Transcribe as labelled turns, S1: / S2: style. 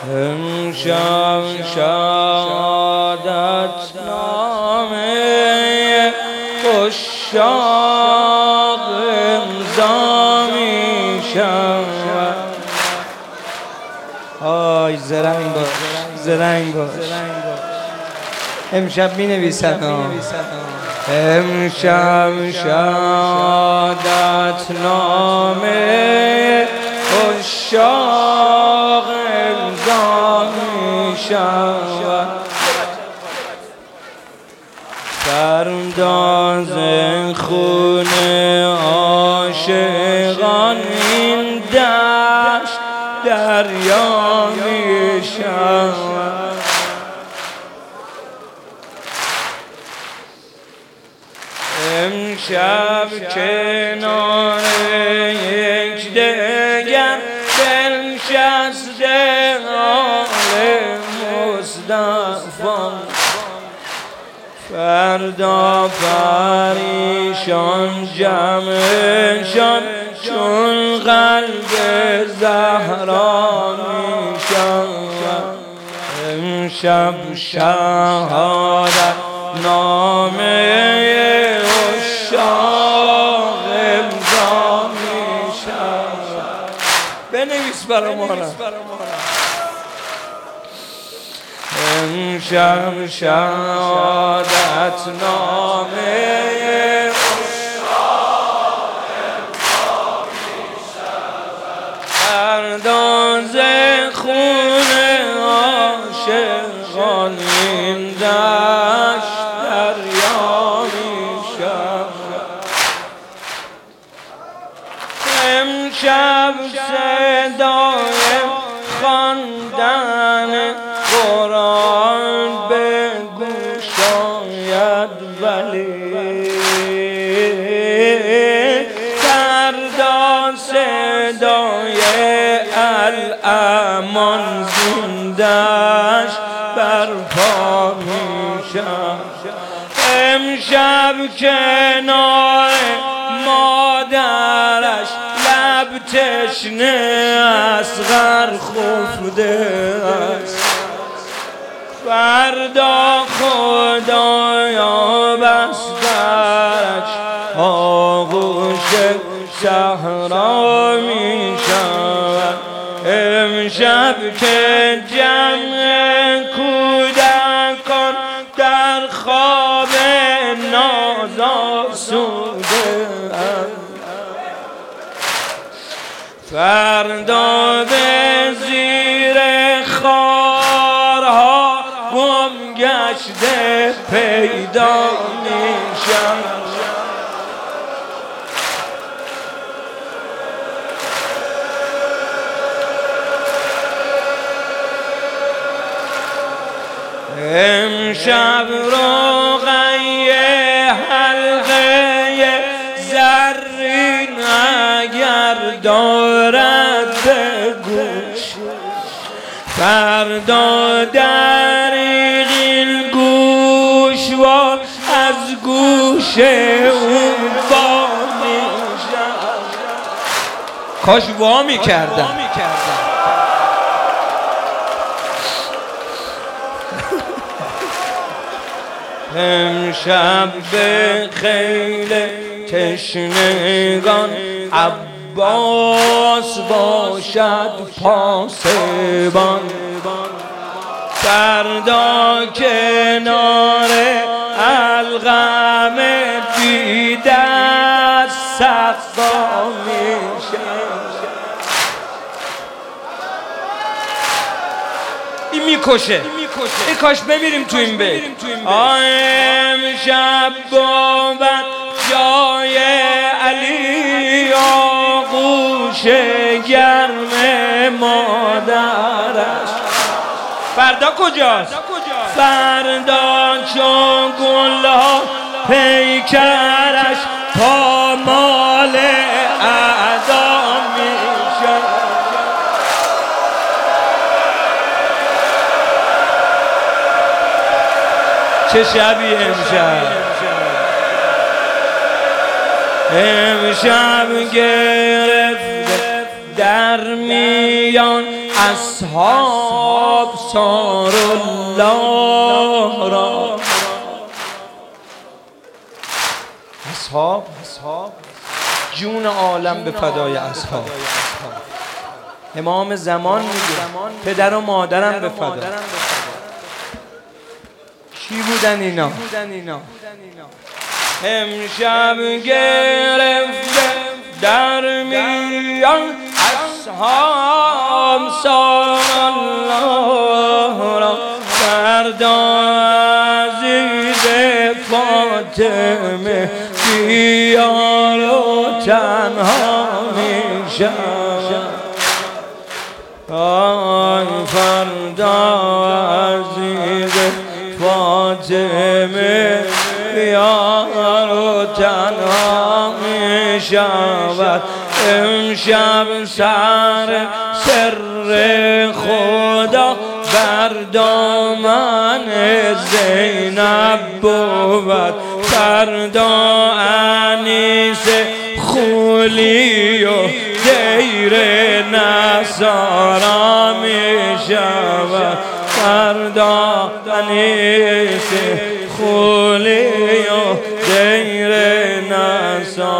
S1: امشب شادت نامه عشاق امضا می شود. آی زرنگ باش، زرنگ باش. امشب می نویسن امشب شادت نامه عشاق امضا می شود. سرانداز خون عاشقان این دشت دریا می شود. امشب کنار یکدیگر بنشسته آل مصطفی، فردا پریشان جمعشان چون قلب زهرا می شود. امشب شهادت نامه عشاق امضا می شود. بنویس برامون. امشب شهادت نامه عشاق امضا می شود. سرانداز خون عاشقان این دشت دریا می شود. امشب صدای خواندن قرآن به گوش آید، ولی فردا صدای الامان زنده‌اش برپا می شود. امشب کنار مادرش لب تشنه اصغر خفته است. فردا خدایا بسترش آغوش صحرا می شود. امشب که جمع کودکان در خواب ناز آسوده اند، فردا به زیر خارها گم گشته پیدا می شود. امشب رقیه حلقه زرین اگر دارد به گوش، فردا دریغ گوش و از گوش اون با می شود. کاش وا می کردم. امشب به خیل تشنگان عباس باشد پاسبان، فردا کنار الغم بی دست سقا می شود. این میکشه. ای کاش بمیریم تو این بیت. امشب بود جای علی آغوش گرم مادرش، فردا کجاست؟ فردا چون گلها پیکرش پامال اعدا می شود. چه شبی امشب گرفت در میان اصحاب سار الله را. اصحاب جون عالم به فدای اصحاب. امام زمان میگه پدر و مادرم به فدا. چی بودن اینا؟ امشب گرفته در میان اصحاب سار الله را. فردا عزیز فاطمه بیار و تنها میشود. آی فردا عزیز فاطمه بیار و تنها میشود. امشب سر خدا بر دامن زینب بود. فردا انیس خولی و دیر نصارا می شود. فردا انیس خولی و دیر نصارا